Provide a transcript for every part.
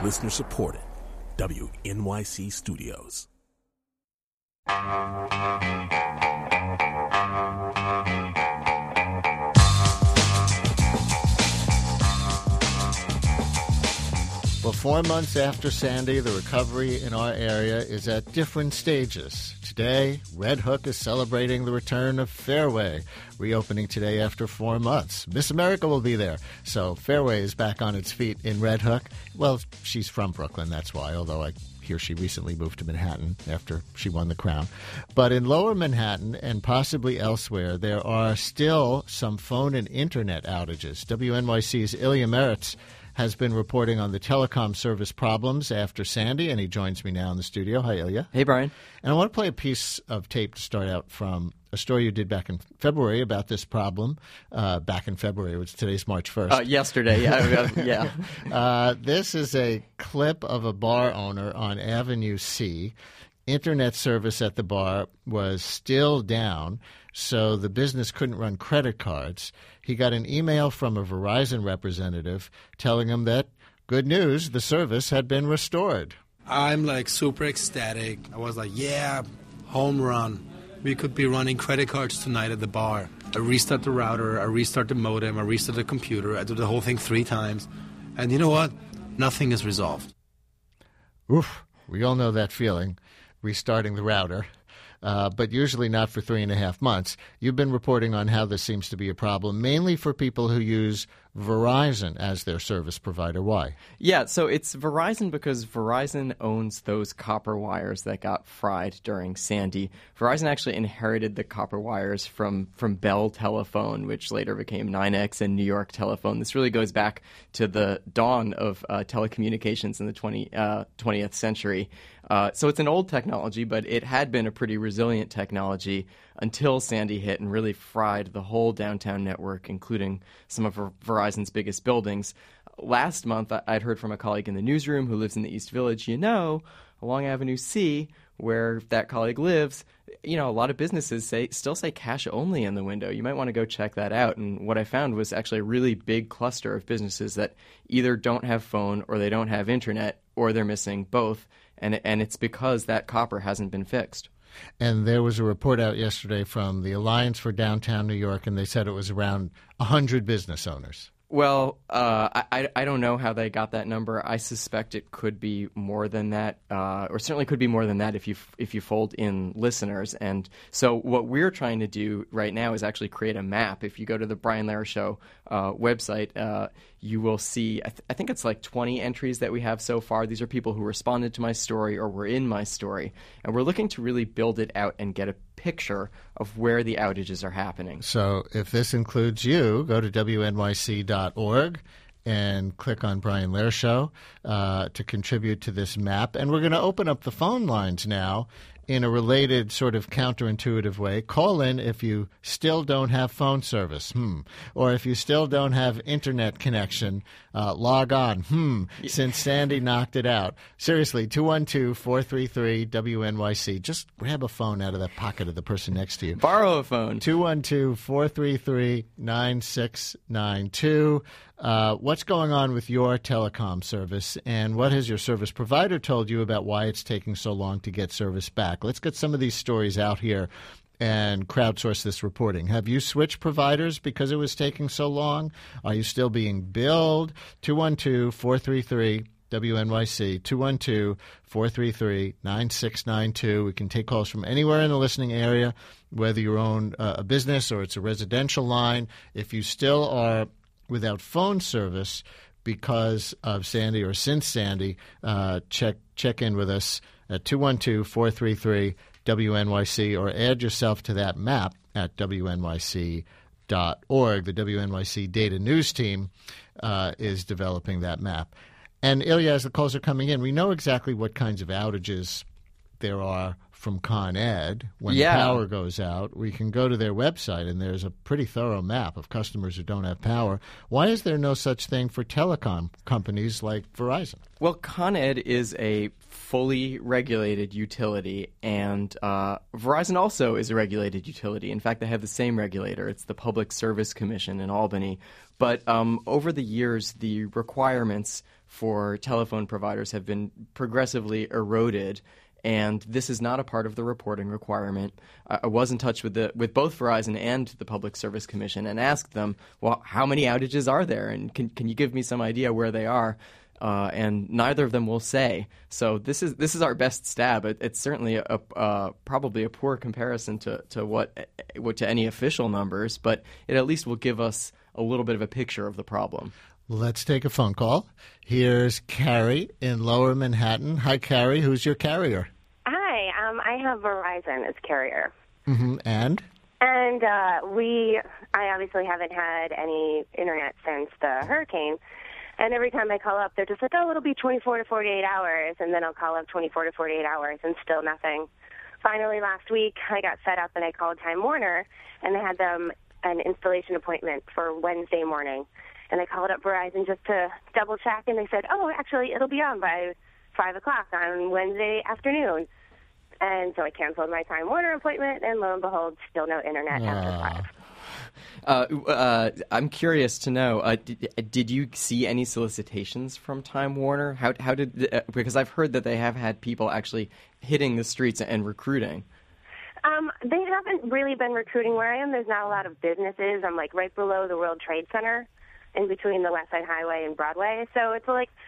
Listener supported. WNYC Studios. Well, 4 months after Sandy, the recovery in our area is at different stages. Today, Red Hook is celebrating the return of Fairway, reopening today after 4 months. Miss America will be there. So Fairway is back on its feet in Red Hook. Well, she's from Brooklyn, that's why, although I hear she recently moved to Manhattan after she won the crown. But in lower Manhattan and possibly elsewhere, there are still some phone and internet outages. WNYC's Ilya Meritz has been reporting on the telecom service problems after Sandy, and he joins me now in the studio. Hi, Ilya. Hey, Brian. And I want to play a piece of tape to start out from a story you did back in February about this problem. Back in February, which today's March 1st. Yesterday, yeah. This is a clip of a bar owner on Avenue C. Internet service at the bar was still down, so the business couldn't run credit cards. He got an email from a Verizon representative telling him that, good news, the service had been restored. I'm like super ecstatic. I was like, yeah, home run. We could be running credit cards tonight at the bar. I restart the router, I restart the modem, I restart the computer. I do the whole thing 3 times. And you know what? Nothing is resolved. Oof, we all know that feeling, restarting the router. But usually not for 3.5 months. You've been reporting on how this seems to be a problem, mainly for people who use Verizon as their service provider. Why? Yeah, so it's Verizon because Verizon owns those copper wires that got fried during Sandy. Verizon actually inherited the copper wires from Bell Telephone, which later became NYNEX and New York Telephone. This really goes back to the dawn of telecommunications in the 20th century. So it's an old technology, but it had been a pretty resilient technology until Sandy hit and really fried the whole downtown network, including some of Verizon's biggest buildings. Last month, I'd heard from a colleague in the newsroom who lives in the East Village, along Avenue C, where that colleague lives, a lot of businesses still say cash only in the window. You might want to go check that out. And what I found was actually a really big cluster of businesses that either don't have phone or they don't have internet or they're missing both. And it's because that copper hasn't been fixed. And there was a report out yesterday from the Alliance for Downtown New York, and they said it was around 100 business owners. Well, I don't know how they got that number. I suspect it could be more than that, or certainly could be more than that if you fold in listeners. And so what we're trying to do right now is actually create a map. If you go to the Brian Lehrer Show website, you will see, I think it's like 20 entries that we have so far. These are people who responded to my story or were in my story. And we're looking to really build it out and get a picture of where the outages are happening. So if this includes you, go to WNYC.org and click on Brian Lehrer Show to contribute to this map. And we're going to open up the phone lines now in a related sort of counterintuitive way. Call in if you still don't have phone service, or if you still don't have internet connection, log on, since Sandy knocked it out. Seriously, 212-433-WNYC. Just grab a phone out of the pocket of the person next to you. Borrow a phone. 212-433-9692. What's going on with your telecom service, and what has your service provider told you about why it's taking so long to get service back? Let's get some of these stories out here and crowdsource this reporting. Have you switched providers because it was taking so long? Are you still being billed? 212-433-WNYC, 212-433-9692. We can take calls from anywhere in the listening area, whether you own a business or it's a residential line. If you still are without phone service because of Sandy or since Sandy, check in with us at 212-433-WNYC or add yourself to that map at WNYC.org. The WNYC Data News Team is developing that map. And Ilya, as the calls are coming in, we know exactly what kinds of outages there are from Con Ed when Yeah. the power goes out. We can go to their website, and there's a pretty thorough map of customers who don't have power. Why is there no such thing for telecom companies like Verizon? Well, Con Ed is a fully regulated utility, and Verizon also is a regulated utility. In fact, they have the same regulator. It's the Public Service Commission in Albany. But over the years, the requirements for telephone providers have been progressively eroded, and this is not a part of the reporting requirement. I was in touch with both Verizon and the Public Service Commission and asked them, well, how many outages are there, and can you give me some idea where they are? And neither of them will say. So this is our best stab. It's certainly probably a poor comparison to any official numbers, but it at least will give us a little bit of a picture of the problem. Let's take a phone call. Here's Carrie in Lower Manhattan. Hi, Carrie. Who's your carrier? Hi, I have Verizon as carrier. Mm-hmm. And I obviously haven't had any internet since the hurricane. And every time I call up, they're just like, oh, it'll be 24 to 48 hours. And then I'll call up 24 to 48 hours and still nothing. Finally, last week, I got fed up and I called Time Warner, and they had them an installation appointment for Wednesday morning. And I called up Verizon just to double check, and they said, oh, actually, it'll be on by 5 o'clock on Wednesday afternoon. And so I canceled my Time Warner appointment, and lo and behold, still no internet after 5. I'm curious to know, did you see any solicitations from Time Warner? How did because I've heard that they have had people actually hitting the streets and recruiting. They haven't really been recruiting where I am. There's not a lot of businesses. I'm like right below the World Trade Center, in between the West Side Highway and Broadway. So it's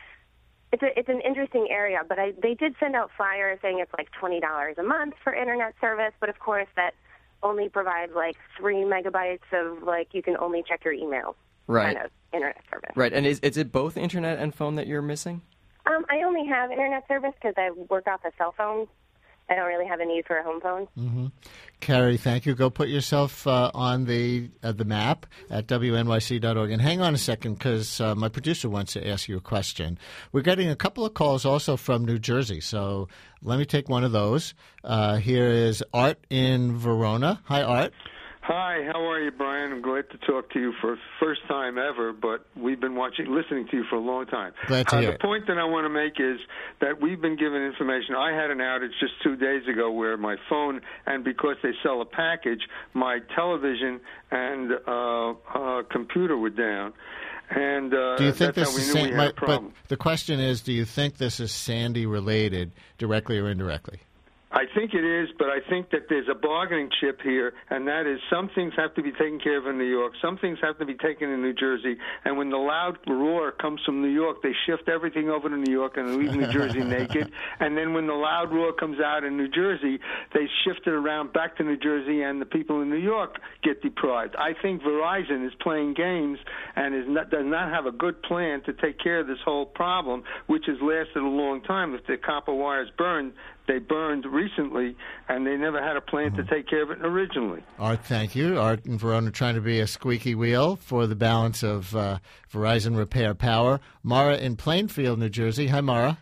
an interesting area. But they did send out flyers saying it's like $20 a month for internet service. But of course that only provides like 3 megabytes of like you can only check your email kind of internet service. Right. And is it both internet and phone that you're missing? I only have internet service because I work off a cell phone. I don't really have a need for a home phone. Mm-hmm. Carrie, thank you. Go put yourself on the map at WNYC.org. And hang on a second, because my producer wants to ask you a question. We're getting a couple of calls also from New Jersey, so let me take one of those. Here is Art in Verona. Hi, Art. Hi, how are you, Brian? I'm glad to talk to you for the first time ever, but we've been listening to you for a long time. Glad to hear The point that I want to make is that we've been given information. I had an outage just 2 days ago where my phone, and because they sell a package, my television and computer were down. And do you think that's this how we knew we had a problem. But the question is, do you think this is Sandy related, directly or indirectly? I think it is, but I think that there's a bargaining chip here, and that is some things have to be taken care of in New York, some things have to be taken in New Jersey, and when the loud roar comes from New York, they shift everything over to New York and leave New Jersey naked, and then when the loud roar comes out in New Jersey, they shift it around back to New Jersey, and the people in New York get deprived. I think Verizon is playing games and does not have a good plan to take care of this whole problem, which has lasted a long time. If the copper wires burned, they burned recently, and they never had a plan to take care of it originally. Art, thank you. Art in Verona trying to be a squeaky wheel for the balance of Verizon Repair Power. Mara in Plainfield, New Jersey. Hi, Mara.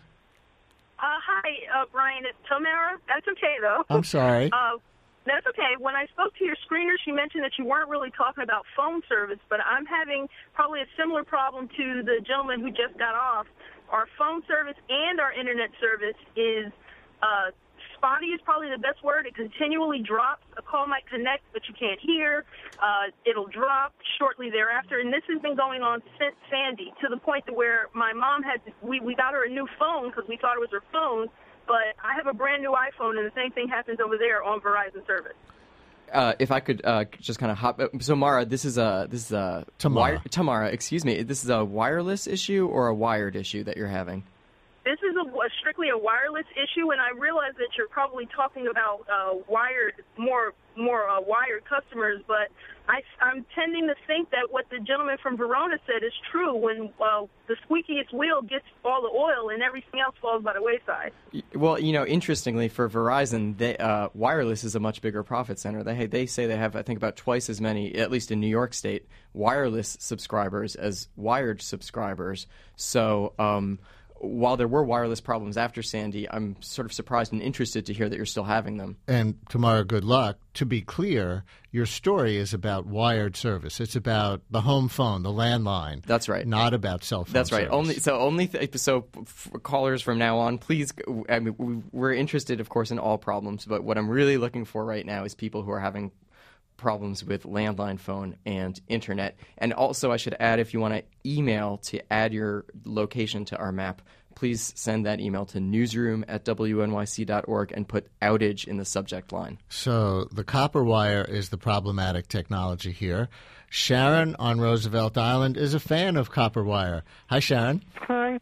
Hi, Brian. It's Tamara. That's okay, though. I'm sorry. That's okay. When I spoke to your screener, she mentioned that you weren't really talking about phone service, but I'm having probably a similar problem to the gentleman who just got off. Our phone service and our internet service is spotty is probably the best word. It continually drops. A call might connect, but you can't hear. It'll drop shortly thereafter. And this has been going on since Sandy, to the point to where my mom we got her a new phone because we thought it was her phone, but I have a brand new iPhone, and the same thing happens over there on Verizon service. If I could just kind of hop. So, Mara, this is a Tamara, excuse me. This is a wireless issue or a wired issue that you're having? This is strictly a wireless issue, and I realize that you're probably talking about more wired customers, but I'm tending to think that what the gentleman from Verona said is true. When the squeakiest wheel gets all the oil and everything else falls by the wayside. Well, interestingly, for Verizon, wireless is a much bigger profit center. They say they have, I think, about twice as many, at least in New York State, wireless subscribers as wired subscribers. So while there were wireless problems after Sandy, I'm sort of surprised and interested to hear that you're still having them. And Tamara, good luck. To be clear, your story is about wired service. It's about the home phone, the landline. That's right. Not about cell phone. That's right. Service. So callers from now on, please. I mean, we're interested, of course, in all problems, but what I'm really looking for right now is people who are having problems with landline phone and internet. And also, I should add, if you want to email to add your location to our map, please send that email to newsroom@wnyc.org and put outage in the subject line. So the copper wire is the problematic technology here. Sharon on Roosevelt Island is a fan of copper wire. Hi, Sharon. Hi.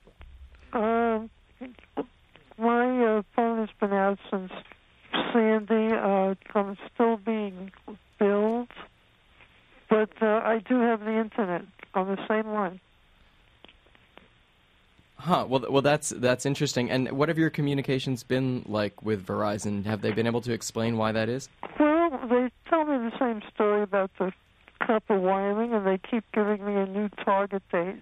My phone has been out since Sandy. I'm still being billed, but I do have the internet on the same line. Huh. Well, that's interesting. And what have your communications been like with Verizon? Have they been able to explain why that is? Well, they tell me the same story about the copper wiring, and they keep giving me a new target date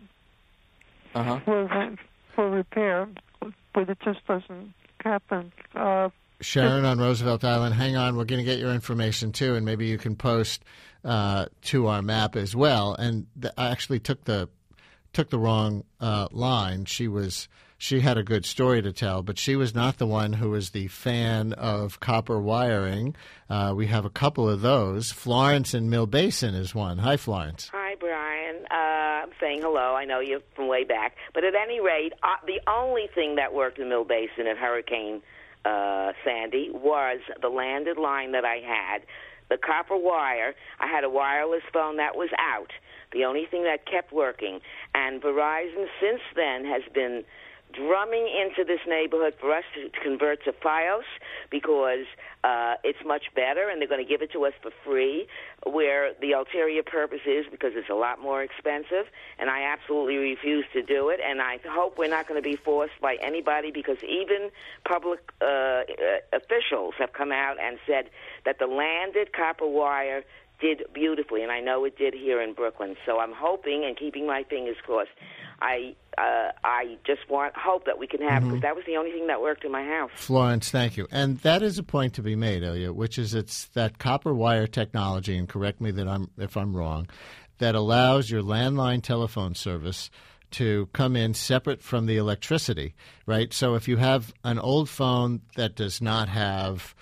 for repair, but it just doesn't happen. Sharon on Roosevelt Island, hang on. We're going to get your information, too, and maybe you can post to our map as well. And I actually took the wrong line. She had a good story to tell, but she was not the one who was the fan of copper wiring. We have a couple of those. Florence in Mill Basin is one. Hi, Florence. Hi, Brian. I'm saying hello. I know you from way back. But at any rate, the only thing that worked in Mill Basin at Hurricane Sandy was the landed line that I had. The copper wire, I had a wireless phone that was out. The only thing that kept working. And Verizon since then has been drumming into this neighborhood for us to convert to Fios because it's much better, and they're going to give it to us for free, where the ulterior purpose is because it's a lot more expensive, and I absolutely refuse to do it, and I hope we're not going to be forced by anybody because even public officials have come out and said that the landed copper wire did beautifully, and I know it did here in Brooklyn. So I'm hoping and keeping my fingers crossed. I just hope that we can have because that was the only thing that worked in my house. Florence, thank you. And that is a point to be made, Ilya, which is it's that copper wire technology, and correct me if I'm wrong, that allows your landline telephone service to come in separate from the electricity, right? So if you have an old phone that does not have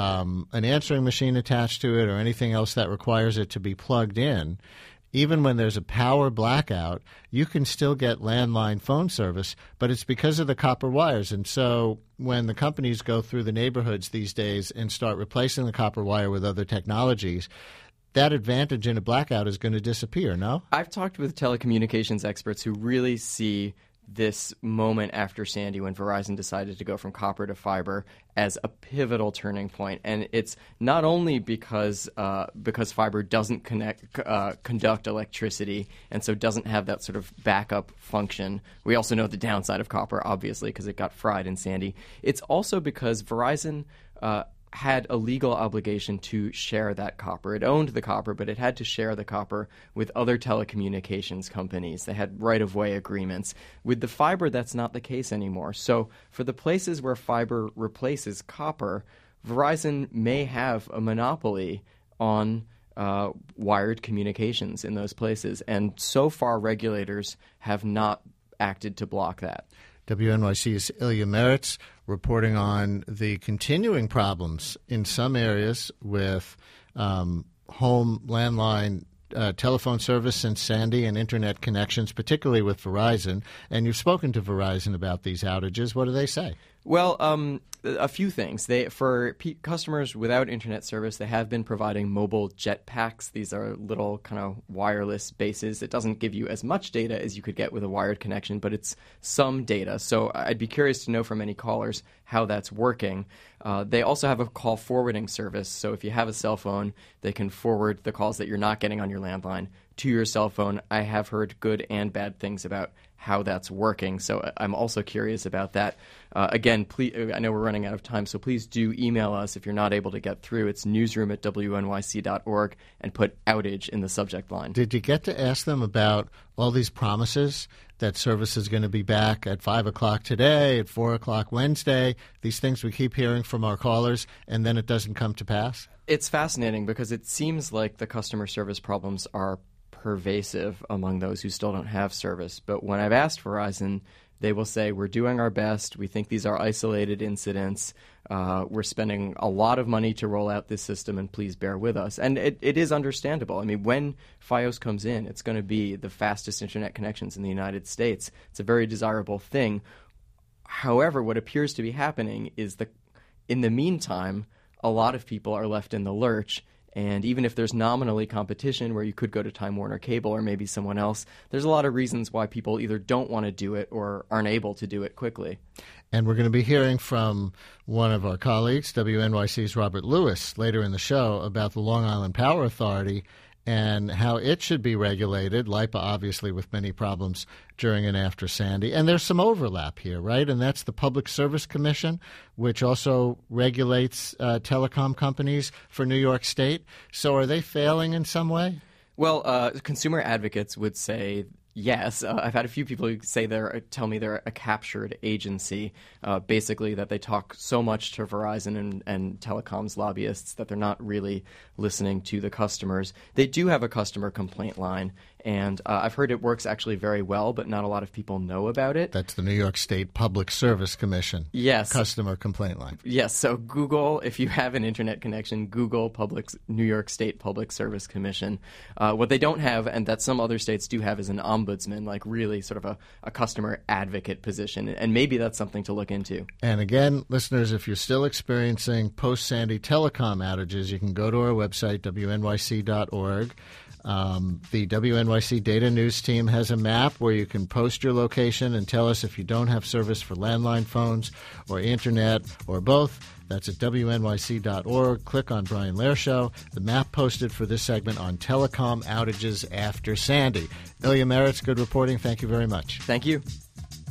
an answering machine attached to it or anything else that requires it to be plugged in, even when there's a power blackout, you can still get landline phone service, but it's because of the copper wires. And so when the companies go through the neighborhoods these days and start replacing the copper wire with other technologies, that advantage in a blackout is going to disappear, no? I've talked with telecommunications experts who really see this moment after Sandy when Verizon decided to go from copper to fiber as a pivotal turning point. And it's not only because fiber doesn't conduct electricity and so doesn't have that sort of backup function. We also know the downside of copper, obviously, because it got fried in Sandy. It's also because Verizon had a legal obligation to share that copper. It owned the copper, but it had to share the copper with other telecommunications companies. They had right-of-way agreements. With the fiber, that's not the case anymore. So for the places where fiber replaces copper, Verizon may have a monopoly on wired communications in those places. And so far, regulators have not acted to block that. WNYC's Ilya Meritz reporting on the continuing problems in some areas with home landline telephone service since Sandy and internet connections, particularly with Verizon. And you've spoken to Verizon about these outages. What do they say? Well, a few things. For customers without internet service, they have been providing mobile jetpacks. These are little kind of wireless bases. It doesn't give you as much data as you could get with a wired connection, but it's some data. So I'd be curious to know from any callers how that's working. They also have a call forwarding service. So if you have a cell phone, they can forward the calls that you're not getting on your landline to your cell phone. I have heard good and bad things about how that's working, so I'm also curious about that. Again, please, I know we're running out of time, so please do email us if you're not able to get through. It's newsroom@wnyc.org and put outage in the subject line. Did you get to ask them about all these promises that service is going to be back at 5 o'clock today, at 4 o'clock Wednesday, these things we keep hearing from our callers, and then it doesn't come to pass? It's fascinating because it seems like the customer service problems are pervasive among those who still don't have service. But when I've asked Verizon, they will say, we're doing our best. We think these are isolated incidents. We're spending a lot of money to roll out this system, and please bear with us. And it is understandable. I mean, when Fios comes in, it's going to be the fastest internet connections in the United States. It's a very desirable thing. However, what appears to be happening is that in the meantime, a lot of people are left in the lurch. And even if there's nominally competition where you could go to Time Warner Cable or maybe someone else, there's a lot of reasons why people either don't want to do it or aren't able to do it quickly. And we're going to be hearing from one of our colleagues, WNYC's Robert Lewis, later in the show about the Long Island Power Authority and how it should be regulated, LIPA obviously with many problems during and after Sandy. And there's some overlap here, right? And that's the Public Service Commission, which also regulates telecom companies for New York State. So are they failing in some way? Well, consumer advocates would say yes. I've had a few people who tell me they're a captured agency, basically that they talk so much to Verizon and telecoms lobbyists that they're not really listening to the customers. They do have a customer complaint line, and I've heard it works actually very well, but not a lot of people know about it. That's the New York State Public Service Commission. Yes. Customer complaint line. Yes. So Google, if you have an internet connection, Google New York State Public Service Commission. What they don't have, and that some other states do have, is an ombudsman, like really sort of a customer advocate position. And maybe that's something to look into. And again, listeners, if you're still experiencing post-Sandy telecom outages, you can go to our website, wnyc.org. The WNYC Data News team has a map where you can post your location and tell us if you don't have service for landline phones or internet or both. That's at wnyc.org. Click on Brian Lehrer Show. The map posted for this segment on telecom outages after Sandy. Ilya Meritz, good reporting. Thank you very much. Thank you.